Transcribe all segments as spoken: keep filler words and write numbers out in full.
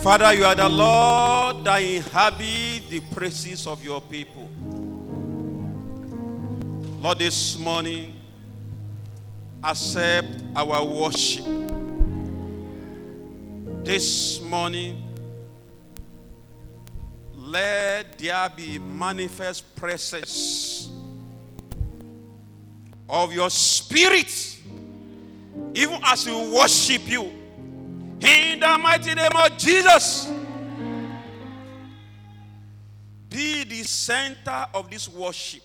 Father, you are the Lord that inhabit the praises of your people. Lord, this morning, accept our worship. This morning, let there be manifest presence of your spirit, even as we worship you. In the mighty name of Jesus, be the center of this worship.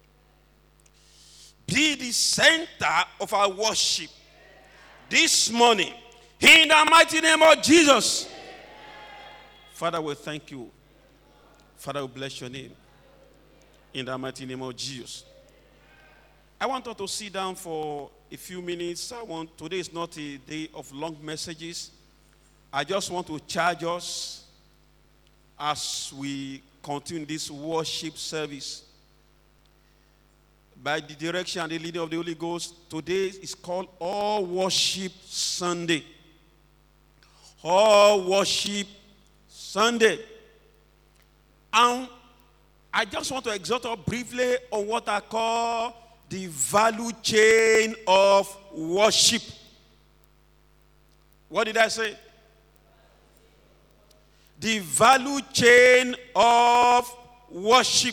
Be the center of our worship this morning. In the mighty name of Jesus. Father, we thank you. Father, we bless your name. In the mighty name of Jesus. I want us to sit down for a few minutes. I want today is not a day of long messages. I just want to charge us as we continue this worship service. By the direction and the leading of the Holy Ghost, today is called All Worship Sunday. All Worship Sunday. And I just want to exhort us briefly on what I call the value chain of worship. What did I say? The value chain of worship.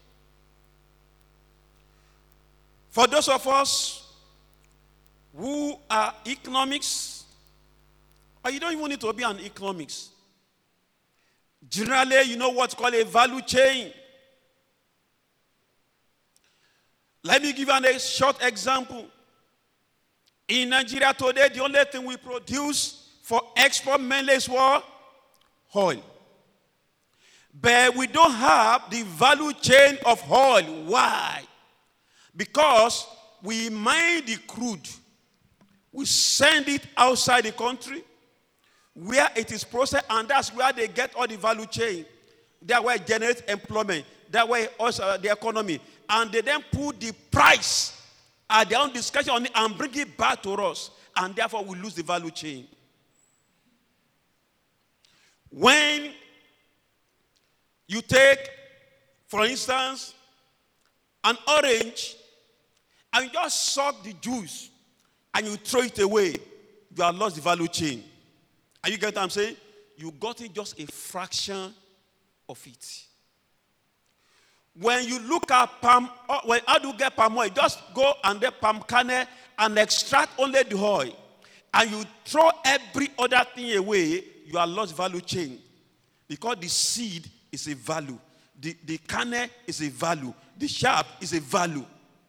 For those of us who are economics, or you don't even need to be an economics. Generally, you know what's called a value chain. Let me give you a short example. In Nigeria today, the only thing we produce for export mainly is what? Oil. But we don't have the value chain of oil. Why? Because we mine the crude. We send it outside the country where it is processed, and that's where they get all the value chain. That way it generates employment. That way also the economy. And they then put the price at their own discussion on it and bring it back to us. And therefore we lose the value chain. When you take, for instance, an orange and you just suck the juice and you throw it away, you have lost the value chain. Are you getting what I'm saying? You got it just a fraction of it. When you look at palm, when how do you get palm oil? Just go and get palm kernel and extract only the oil. And you throw every other thing away, you have lost value chain. Because the seed is a value. The, the kernel is a value. The sharp is a value.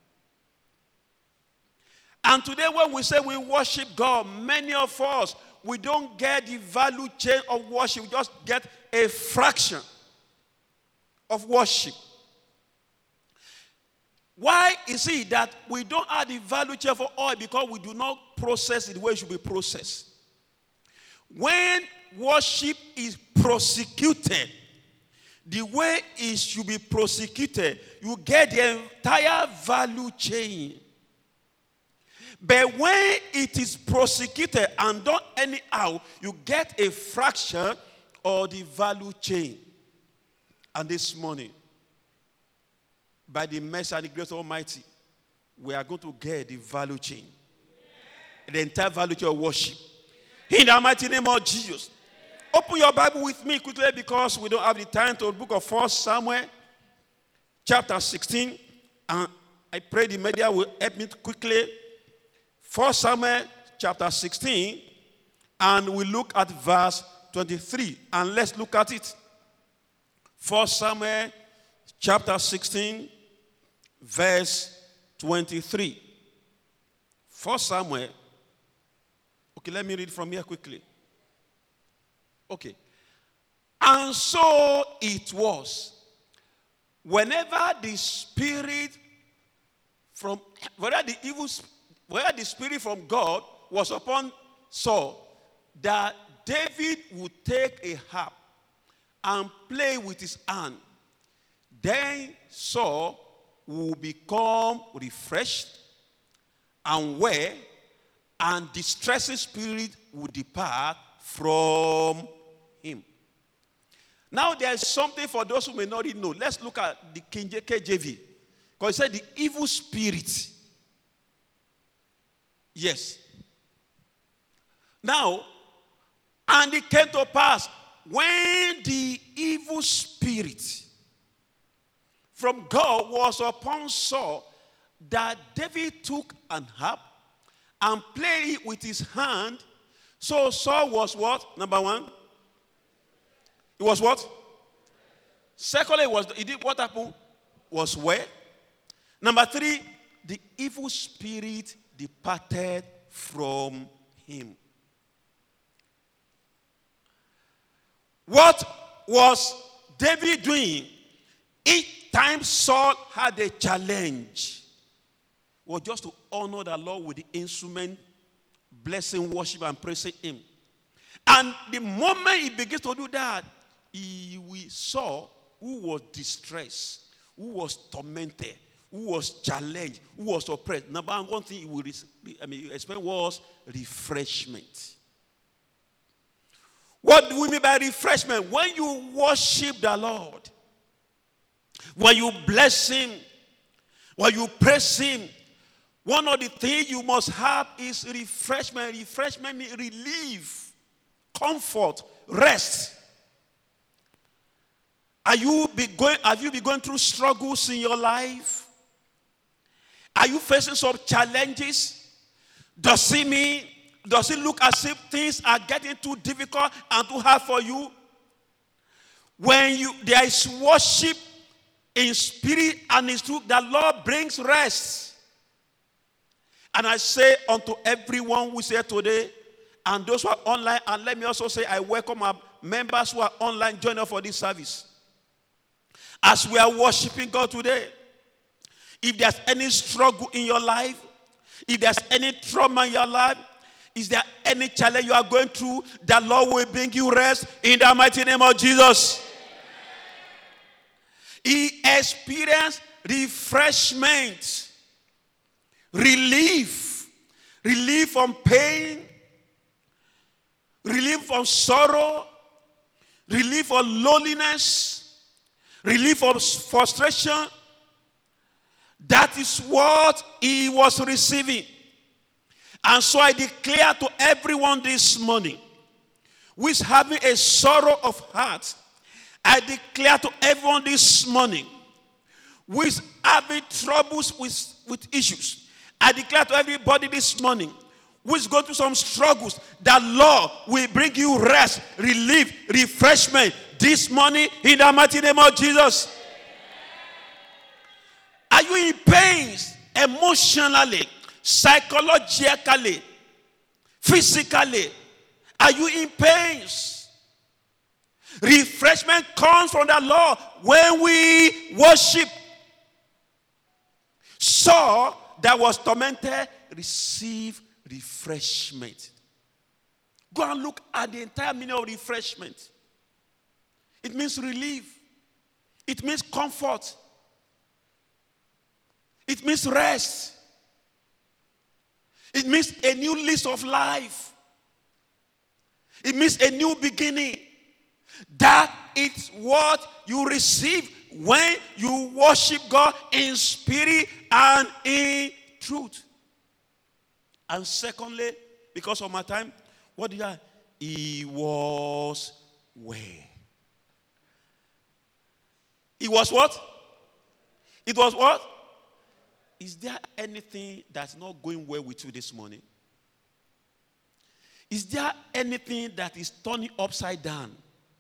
And today when we say we worship God, many of us, we don't get the value chain of worship. We just get a fraction of worship. Why is it that we don't have the value chain for oil? Because we do not process it the way it should be processed. When worship is prosecuted the way it should be prosecuted, you get the entire value chain. But when it is prosecuted and done anyhow, you get a fraction of the value chain. And this morning, by the mercy and the grace of Almighty, we are going to get the value chain. The entire value chain of worship. In the mighty name of Jesus. Open your Bible with me quickly because we don't have the time to the book of First Samuel, chapter sixteen. And I pray the media will help me quickly. First Samuel, chapter sixteen. And we look at verse twenty-three. And let's look at it. First Samuel, chapter sixteen, verse twenty-three. First Samuel. Okay, let me read from here quickly. Okay. And so it was, whenever the spirit from, whether the evil, whether the spirit from God was upon Saul, that David would take a harp and play with his hand. Then Saul would become refreshed and well, and distressing spirit would depart from him. Now there's something for those who may not even know. Let's look at the King K J V. Because it said the evil spirit. Yes. Now, and it came to pass when the evil spirit from God was upon Saul, that David took an harp and played it with his hand. So Saul was what? Number one. It was what? Secondly, it was it did what happened? Was where? Number three, the evil spirit departed from him. What was David doing? Each time Saul had a challenge, was just to honor the Lord with the instrument, blessing, worship, and praising him. And the moment he begins to do that, he, we saw who was distressed, who was tormented, who was challenged, who was oppressed. Number one thing he will I mean, expect was refreshment. What do we mean by refreshment? When you worship the Lord, when you bless him, when you praise him, one of the things you must have is refreshment. Refreshment means relief, comfort, rest. Are you be going, have you been going through struggles in your life? Are you facing some challenges? Does it mean, does it look as if things are getting too difficult and too hard for you? When you there is worship in spirit and in truth, the Lord brings rest. And I say unto everyone who is here today, and those who are online, and let me also say I welcome our members who are online joining us for this service. As we are worshiping God today, if there's any struggle in your life, if there's any trauma in your life, is there any challenge you are going through, the Lord will bring you rest in the mighty name of Jesus. He experienced refreshment, relief, relief from pain, relief from sorrow, relief from loneliness, relief from frustration. That is what he was receiving. And so I declare to everyone this morning who is having a sorrow of heart, I declare to everyone this morning who is having troubles with, with issues, I declare to everybody this morning who is going through some struggles, that Lord will bring you rest, relief, refreshment this morning in the mighty name of Jesus. Are you in pain emotionally, psychologically, physically? Are you in pain? Refreshment comes from the Lord when we worship. Saul that was tormented receive refreshment. Go and look at the entire meaning of refreshment. It means relief. It means comfort. It means rest. It means a new lease of life. It means a new beginning. That is what you receive when you worship God in spirit and in truth. And secondly, because of my time, what did I? He was well. It was what? It was what? Is there anything that's not going well with you this morning? Is there anything that is turning upside down?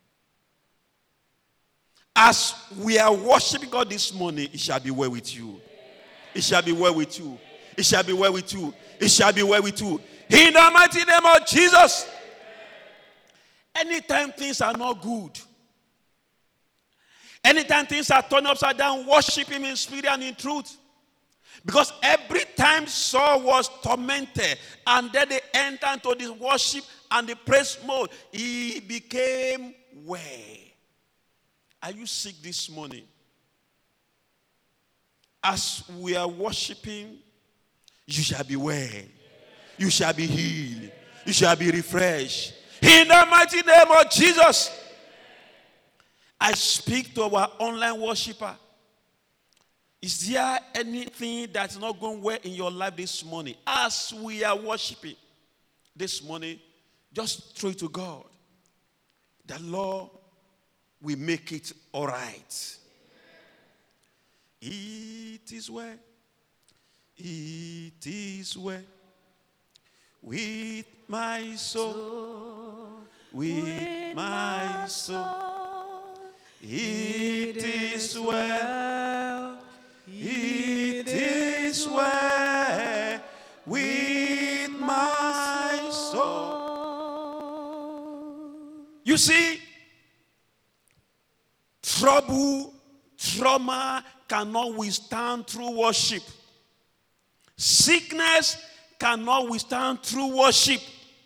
As we are worshiping God this morning, it shall be well with you. It shall be well with you. It shall be well with you. It shall be well with you. In the mighty name of Jesus. Anytime things are not good, anytime things are turned upside down, worship him in spirit and in truth. Because every time Saul was tormented and then they entered into this worship and the praise mode, he became well. Are you sick this morning? As we are worshiping, you shall be well. You shall be healed. You shall be refreshed. In the mighty name of Jesus. I speak to our online worshiper. Is there anything that's not going well in your life this morning? As we are worshiping this morning, just throw it to God. The Lord will make it all right. It is well. It is well with my soul, with my soul. It is well. It is well with my soul. You see, trouble, trauma cannot withstand true worship. Sickness cannot withstand true worship.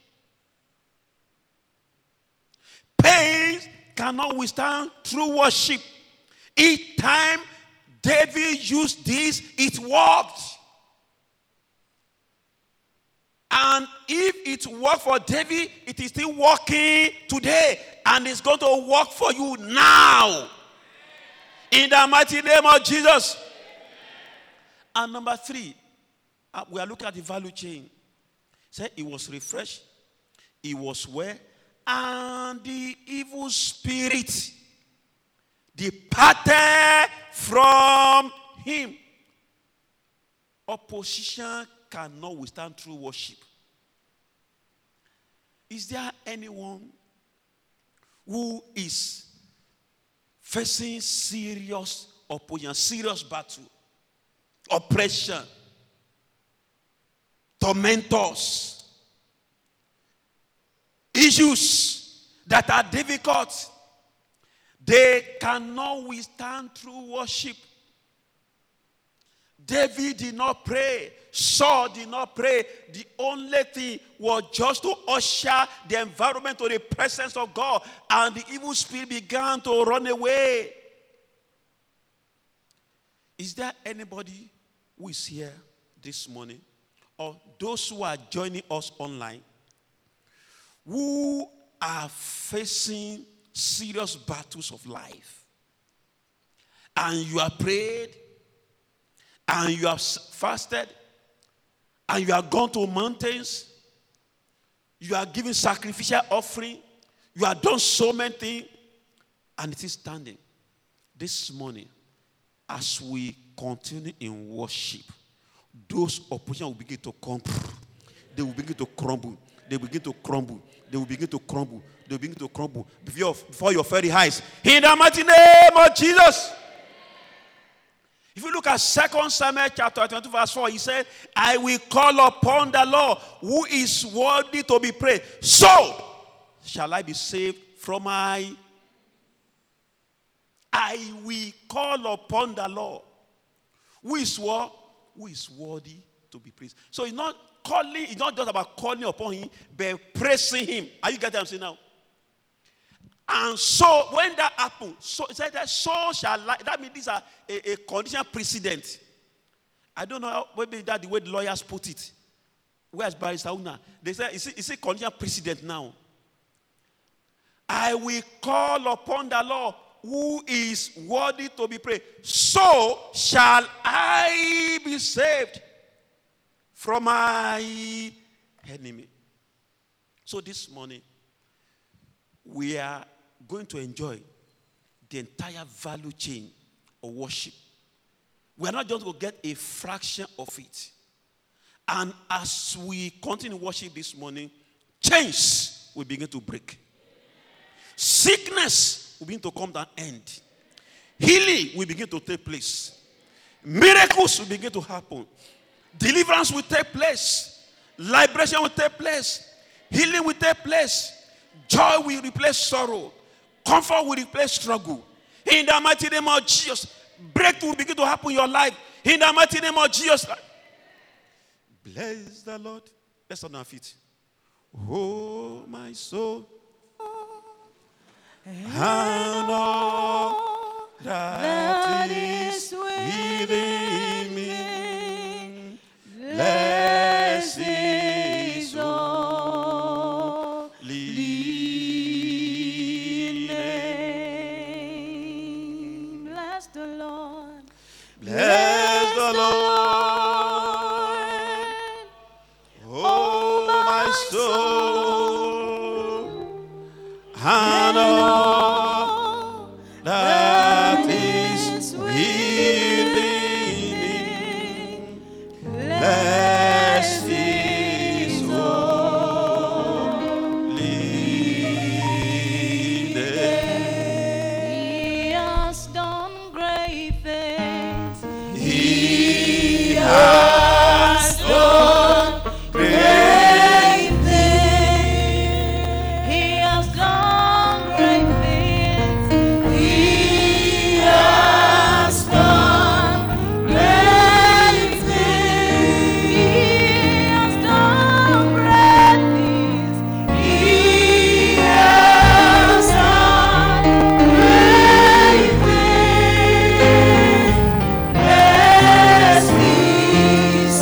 Pain cannot withstand true worship. Each time David used this, it worked. And if it worked for David, it is still working today. And it's going to work for you now. In the mighty name of Jesus. And number three, we are looking at the value chain. Say it was refreshed, it was well, and the evil spirit departed from him. Opposition cannot withstand true worship. Is there anyone who is facing serious opposition, serious battle, oppression, tormentors, issues that are difficult? They cannot withstand true worship. David did not pray. Saul did not pray. The only thing was just to usher the environment to the presence of God. And the evil spirit began to run away. Is there anybody who is here this morning, or those who are joining us online, who are facing serious battles of life, and you have prayed, and you have fasted, and you have gone to mountains, you are giving sacrificial offering, you have done so many things, and it is standing this morning? As we continue in worship, those oppositions will begin to come. They will begin to crumble. They will begin to crumble. They will begin to crumble. They will begin to crumble before, before your very eyes. In the mighty name of Jesus. If you look at Second Samuel chapter twenty verse four, he said, I will call upon the Lord who is worthy to be praised. So shall I be saved from my... I will call upon the Lord who is what? Who is worthy to be praised. So it's not calling, it's not just about calling upon him, but praising him. Are you getting what I'm saying now? And so when that happened, so it said that so shall I, that means these are a, a condition precedent. I don't know how, maybe that's the way the lawyers put it. Where's Barrister Una? They say, is it, is it condition precedent now? I will call upon the Lord who is worthy to be praised. So shall I be saved from my enemy. So this morning, we are going to enjoy the entire value chain of worship. We are not just going to get a fraction of it. And as we continue worship this morning, chains will begin to break. Sickness will begin to come to an end. Healing will begin to take place. Miracles will begin to happen. Deliverance will take place. Liberation will take place. Healing will take place. Joy will replace sorrow. Comfort will replace struggle. In the mighty name of Jesus, breakthrough will begin to happen in your life. In the mighty name of Jesus. Bless the Lord. Let's stand on our feet. Oh, my soul. And all that is within me, bless His holy name. and all that is within me. Bless His holy name. He has done great things. He has done great things. He has done great things. He has done great things. He has done great things. He has done great things. Bless His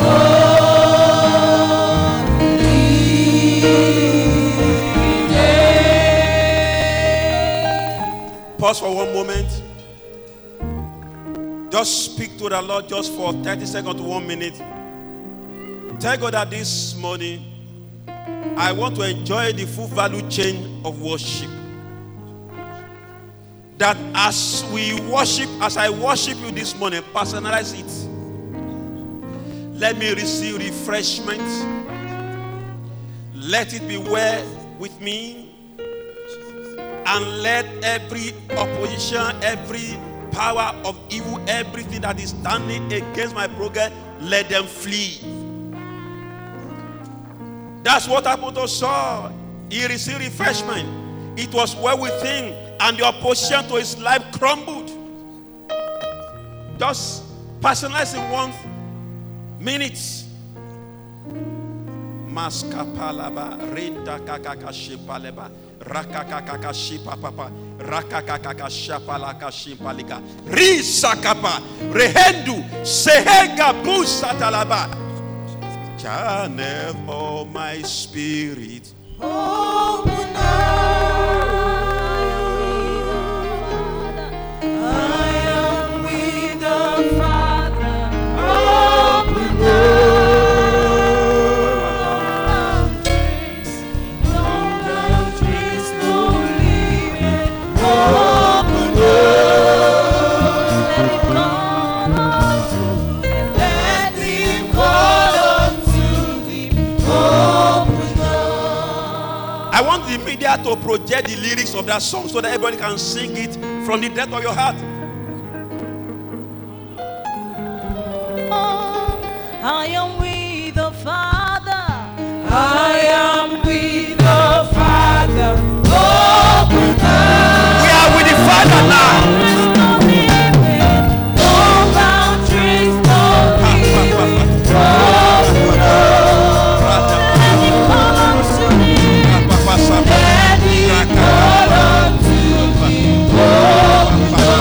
holy name. Pause for one moment. Just speak to the Lord just for thirty seconds to one minute. Tell God that this morning I want to enjoy the full value chain of worship. That as we worship, as I worship you this morning, personalize it. Let me receive refreshment. Let it be well with me. And let every opposition, every power of evil, everything that is standing against my progress, let them flee. That's what happened to Saul. He received refreshment. It was well with him, and the opposition to his life crumbled. Just personalize in one minute. Maskapalaba, renda kakaka shipaleba, rakakaka shipapapa, rakakaka shapalaka shimpalika, risakapa, rehendu, sehega busatalaba. Channel all my spirit. Open up. I am with the Father. Open up. No boundaries, no limit. Open up. Let it come unto Him. Let Him call unto Thee. Open up. I want the media to project the lyrics of that song so that everybody can sing it from the depth of your heart. I am with the Father. I am with the Father. Open up. We are with the Father now. No limit, no boundaries, no limit. Open up. Let Him call unto Thee. Let Him call unto Thee. Open up.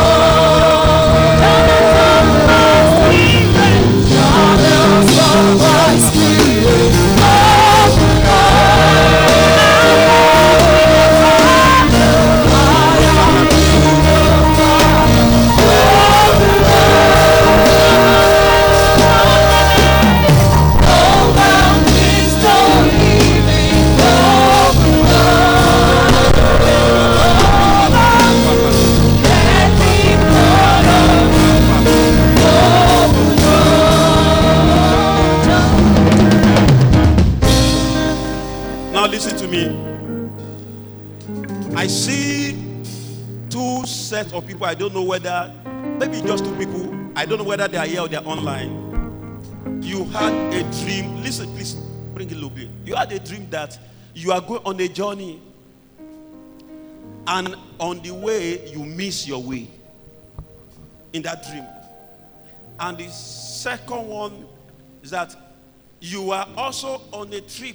Channels of my spirit. Open up. Now listen to me. I see two sets of people. I don't know whether, maybe just two people. I don't know whether they are here or they are online. You had a dream. Listen, please bring it a little bit. You had a dream that you are going on a journey, and on the way you miss your way in that dream. And the second one is that you are also on a trip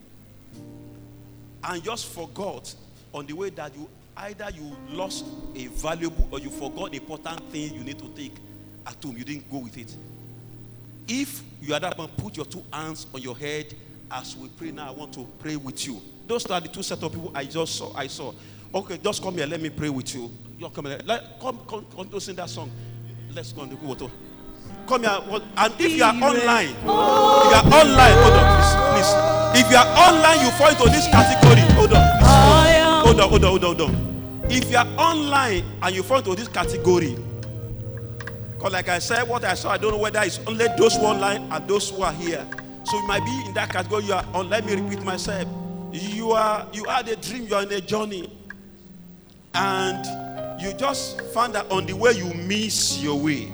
and just forgot on the way that you either you lost a valuable or you forgot the important thing you need to take at home. You didn't go with it. If you are that one, put your two hands on your head as we pray now. I want to pray with you. Those are the two set of people I just saw. I saw. Okay, just come here. Let me pray with you. You come here. Let, come, come, come to sing that song. Let's go on the water. Come here. And if you are online, if you are online, hold on, please, please. If you are online, you fall into this category. Hold on, please. Hold, hold hold on, hold on, hold on, hold on. If you are online and you fall into this category, because like I said, what I saw, I don't know whether it's only those who are online and those who are here. So you might be in that category. You are on. Let me repeat myself. You are, you had a dream. You are in a journey, and you just found that on the way you miss your way.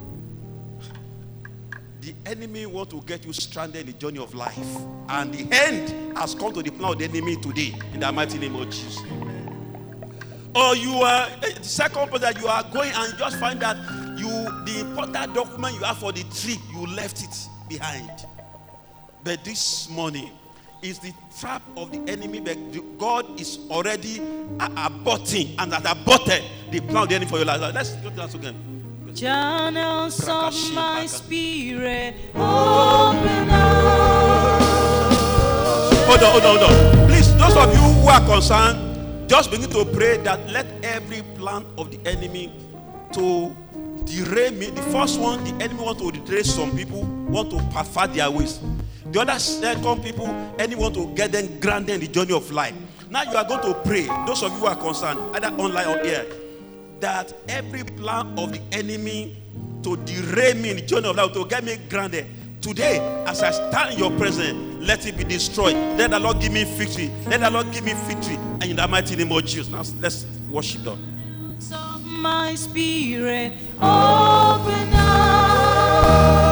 The enemy want to get you stranded in the journey of life, and the end has come to the plan of the enemy today in the mighty name of Jesus. Or you are the second part that you are going and you just find that you the important document you have for the trip, you left it behind. But this morning is the trap of the enemy, but God is already aborting and has aborted the plan of the enemy for your life. Let's go to that again. Channels of my spirit, open up. Hold on, hold on, hold on. Please, those of you who are concerned, just begin to pray that let every plan of the enemy to derail me. The first one, the enemy want to derail some people, want to perfect their ways. The other second people, enemy want to get them grounded in the journey of life. Now you are going to pray, those of you who are concerned, either online or here, that every plan of the enemy to derail me in the journey of life, to get me grounded, today, as I stand in your presence, let it be destroyed. Let the Lord give me victory. Let the Lord give me victory. And in the mighty name of Jesus. Now let's worship God. Of my spirit, open up.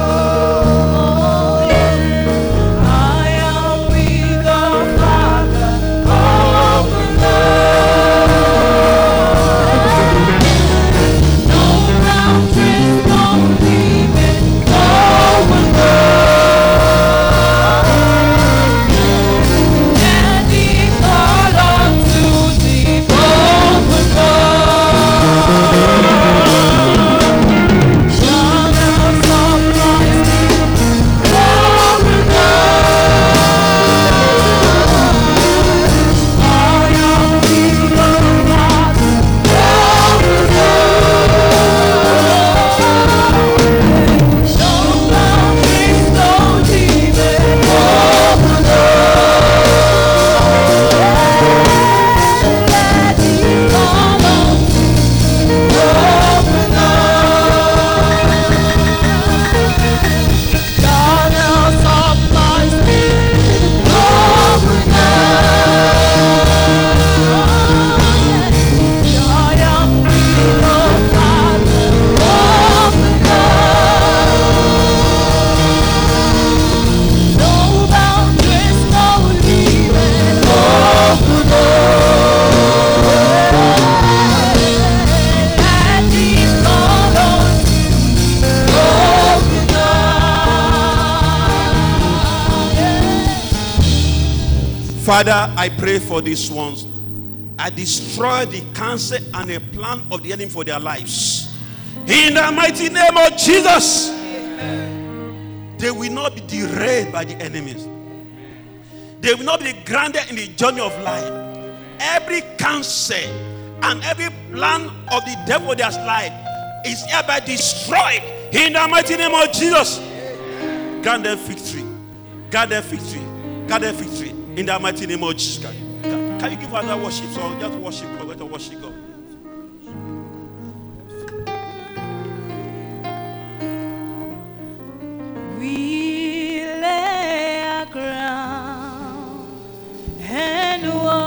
Oh, yeah. I am with the Father. Open up. No boundaries, no limits. Open up. And the call unto thee. Open up. Father, I pray for these ones. I destroy the cancer and the plan of the enemy for their lives. In the mighty name of Jesus. Amen. They will not be derailed by the enemies. They will not be grounded in the journey of life. Every cancer and every plan of the devil of their life is hereby destroyed. In the mighty name of Jesus. Grant them victory. Grant them victory. Grant them victory. In the mighty name of Jesus. Can, can you give another worship song? Just worship God. Let us worship God. We lay our crown and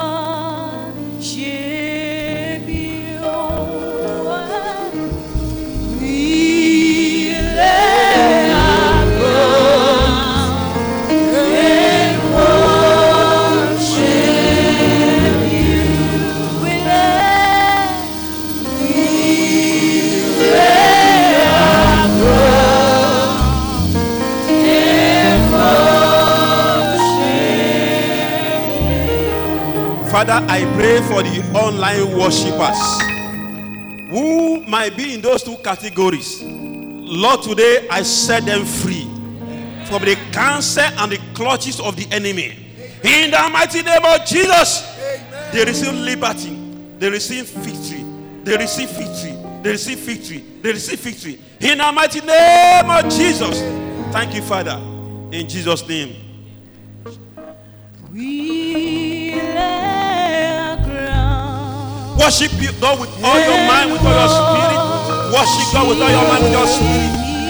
worship you. We lay our crown and worship you. We lay, we lay our crown and worship. Father, I pray for the online worshippers who might be in those two categories. Lord, today I set them free from the cancer and the clutches of the enemy. In the mighty name of Jesus, they receive liberty, they receive victory, they receive victory, they receive victory, they receive victory. In the mighty name of Jesus. Thank you, Father. In Jesus' name. We lay our crown Worship God with all your mind, with all your spirit. Worship God with all your mind, with your spirit.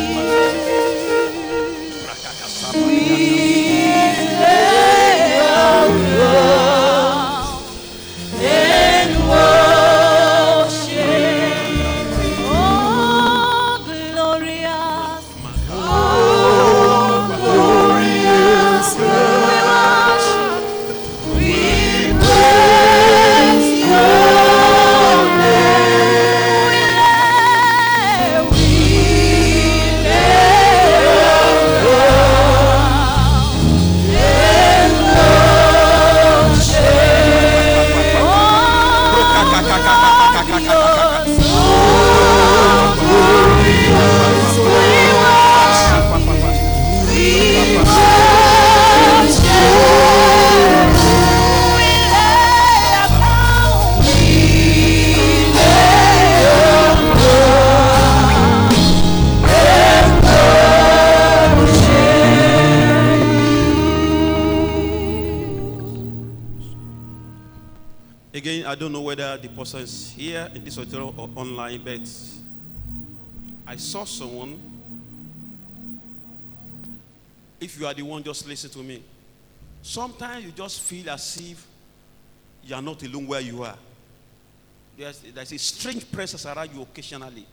Again, I don't know whether the person is here in this hotel or online, but I saw someone. If you are the one, just listen to me. Sometimes you just feel as if you are not alone where you are. There's, there's a strange presence around you occasionally.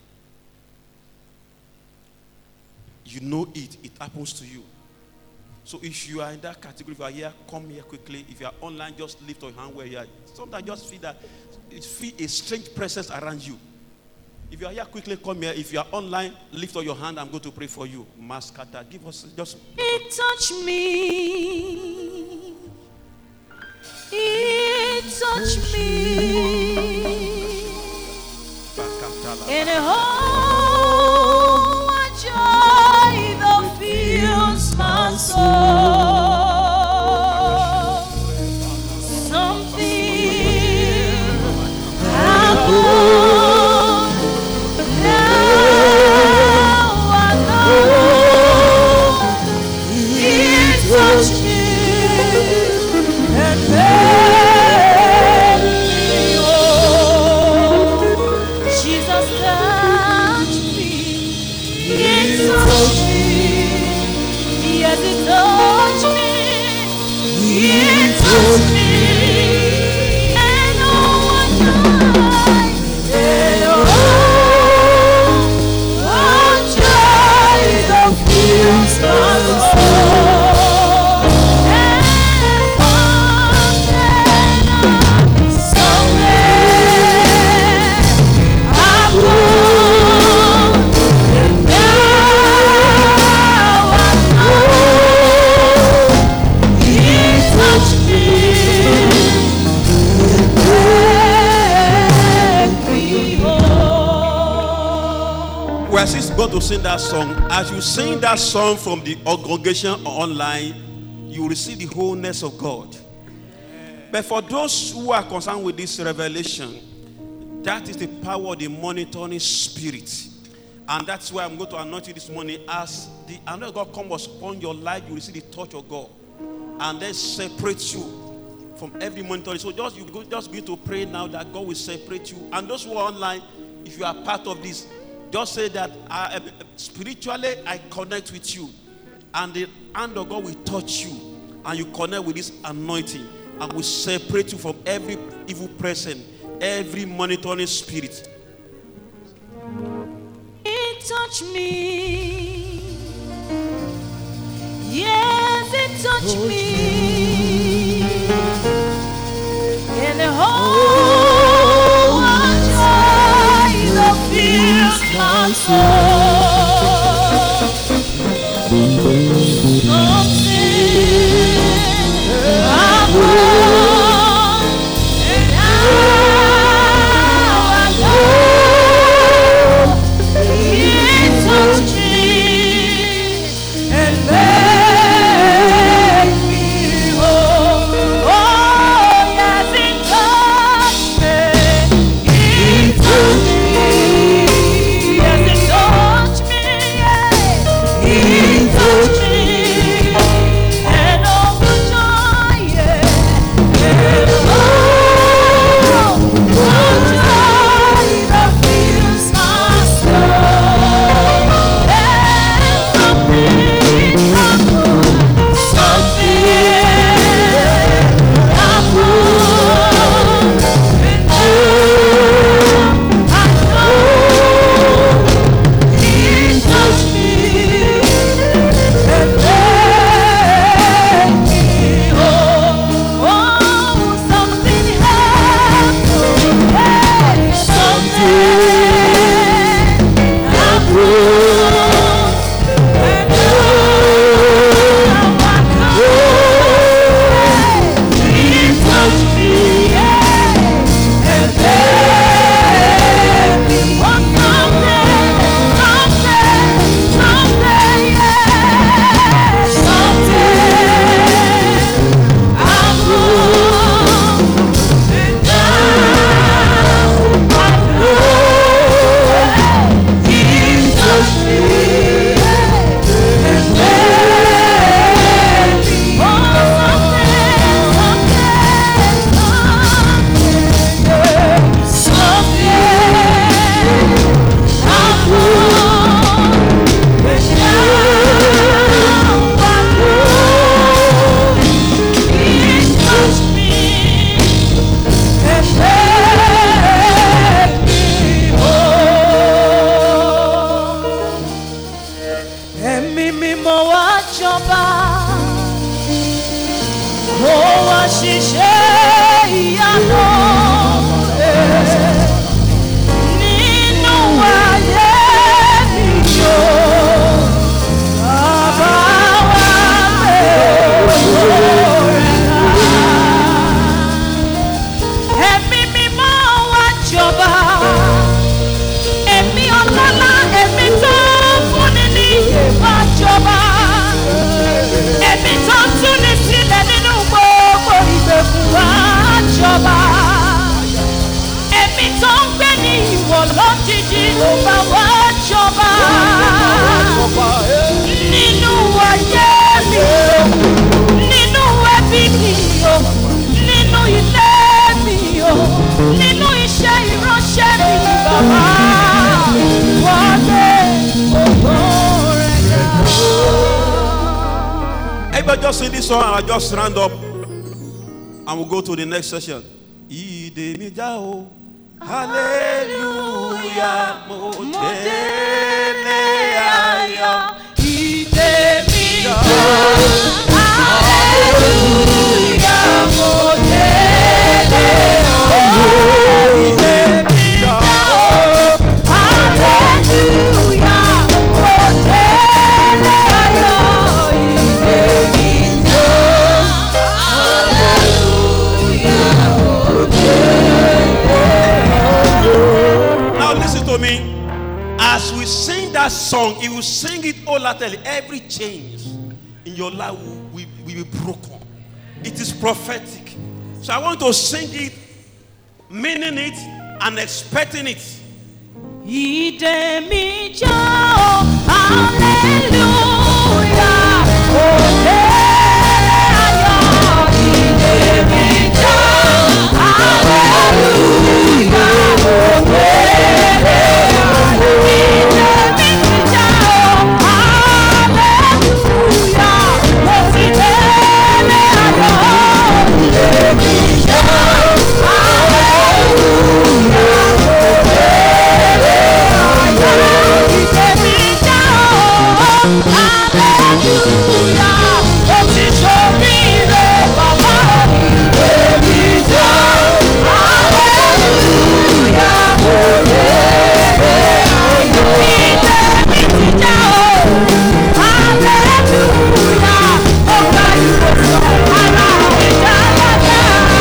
You know it, it happens to you. So if you are in that category, if you are here, come here quickly. If you are online, just lift your hand where you are. Sometimes just feel that, it feel a strange presence around you. If you are here, quickly come here. If you are online, lift up your hand. I'm going to pray for you. Maskata, give us just. It touched me. It touched me. In a whole joy that fills my soul. Something happened. To sing that song, as you sing that song from the congregation or online, you receive the wholeness of God. But for those who are concerned with this revelation, that is the power of the monitoring spirit, and that's why I'm going to anoint you this morning. As the anointing of God comes upon your life, you receive the touch of God, and then separate you from every monitoring. So just you go, just begin to pray now that God will separate you. And those who are online, if you are part of this, just say that I, spiritually I connect with you, and the hand of God will touch you, and you connect with this anointing, and will separate you from every evil person, every monitoring spirit. It touched me. Yes, it touched me. And the whole joy that fills my soul. Something happened, and now I know it touched me and made me whole. Oh, yes, it touched òjijì ló bá wá jọba nínú ayé mi nínú ẹbí mi o nínú ilé mi o nínú iṣẹ́ ìránṣẹ́ mi bàbá wọlé ògo rẹ̀ dá. Everybody just sing this song and I'll just round up and we'll go to the next session. Ìdè mi já o, hallelujah, mo délé ayọ̀. Ìdè mi já, hallelujah, mo délé ayọ̀. Ìdè mi já, hallelujah, mo délé ayọ̀. Ìdè mi já, hallelujah, mo délé ayọ̀. Now listen to me. As we sing that song, if you sing it wholeheartedly, every change in your life will, will, will be broken. It is prophetic. So I want to sing it, meaning it, and expecting it. Ìdè mi já o, hallelujah, mo délé ayọ̀. Ìdè mi já, hallelujah, mo délé ayọ̀. Ìdè mi ti já o, hallelujah, mo ti délé ayọ̀. Ìdè mi já, hallelujah, mo délé ayọ̀. Ìdè mi já o, hallelujah, mo ti ṣoríire bàbá. Ìdè mi já, hallelujah, mo délé ayọ̀. Ìdè mi ti já o, hallelujah, ó gba ìwòsàn ara mi dáadáa.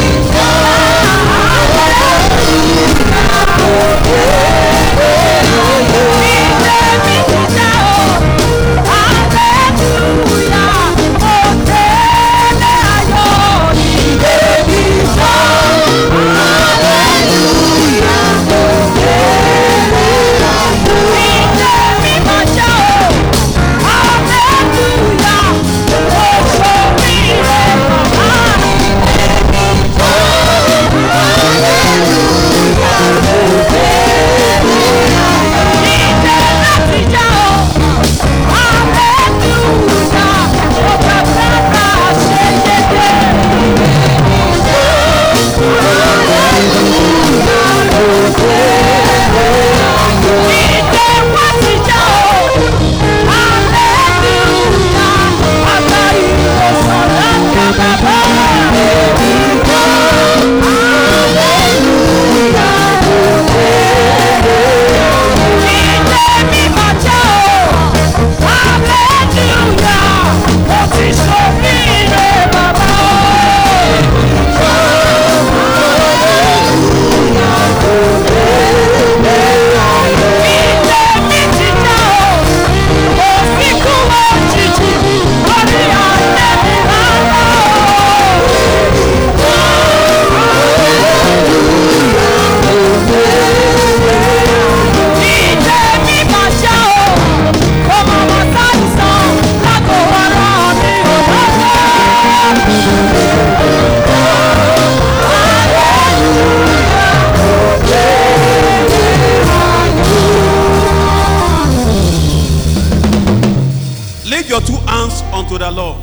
Your two hands unto the Lord.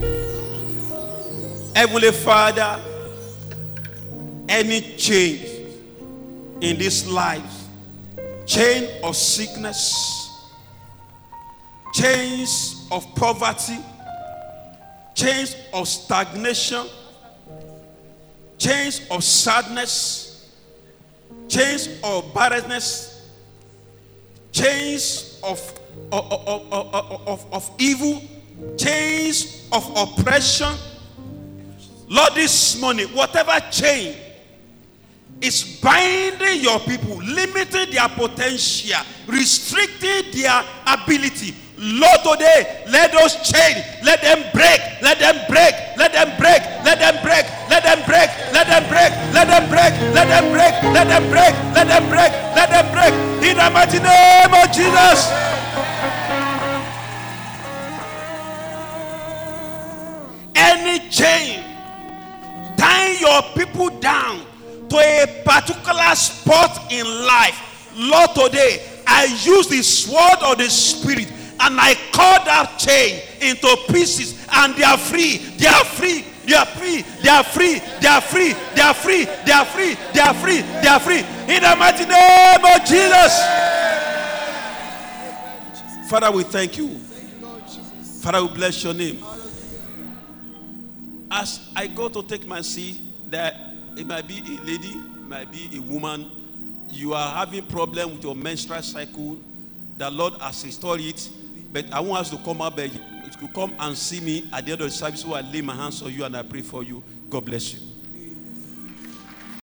Heavenly Father, any change in this life, chain of sickness, chains of poverty, chains of stagnation, chains of sadness, chains of barrenness, chains of Of, of, of, of, of evil, chains of oppression. Lord, this morning, whatever chain is binding your people, limiting their potential, restricting their ability, Lord, today, let those chains, let them break, let them break, let them break, let them break, let let them break, let them break, let them break, let them break, let them break, let them break, let them break. In the mighty name of Jesus. Any chain tying your people down to a particular spot in life, Lord, today I use the sword of the Spirit and I cut that chain into pieces, and they are free, they are free, they are free, they are free, they are free, they are free, they are free, they are free, they are free. In the mighty name of Jesus. Father, we thank you. Father, we bless your name. As I go to take my seat, that it might be a lady, it might be a woman, you are having problem with your menstrual cycle, the Lord has restored it, but I want us to come up, but you come and see me at the end of the service where I lay my hands on you and I pray for you. God bless you.